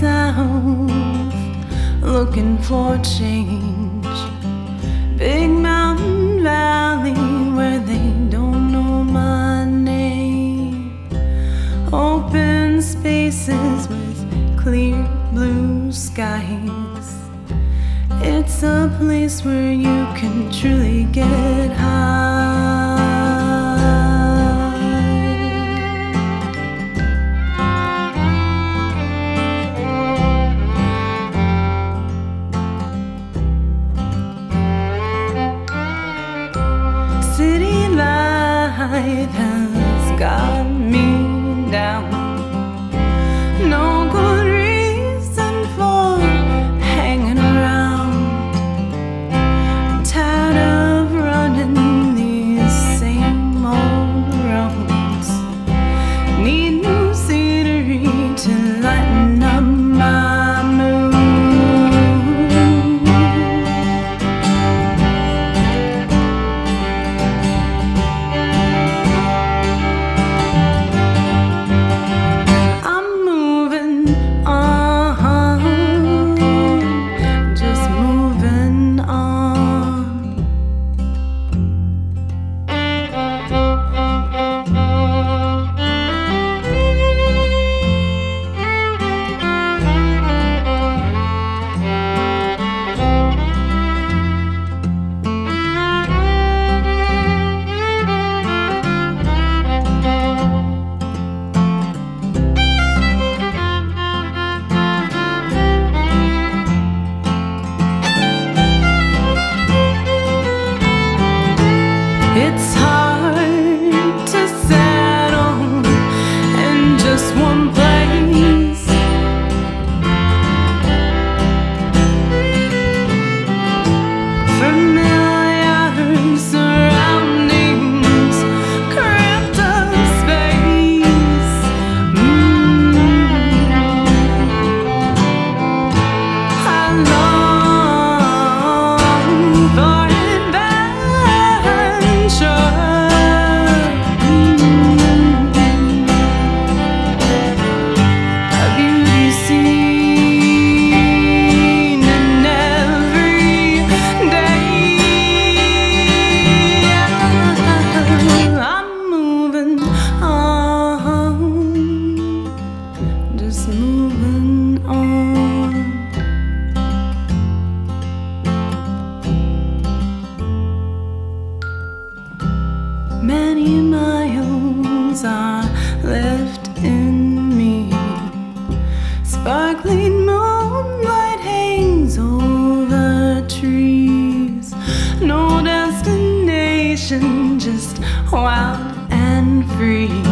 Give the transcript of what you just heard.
south, looking for change. Big mountain valley where they don't know my name. Open spaces with clear blue skies. It's a place where you can truly get high. City life has got me down. No good reason for hanging around. Tired of running these same old roads. Need new scenery to lighten up my mood. It's hard to settle in just one place. Familiar surroundings, cramped up space. I long for moving on. Many miles are left in me. Sparkling moonlight hangs over trees. No destination, just wild and free.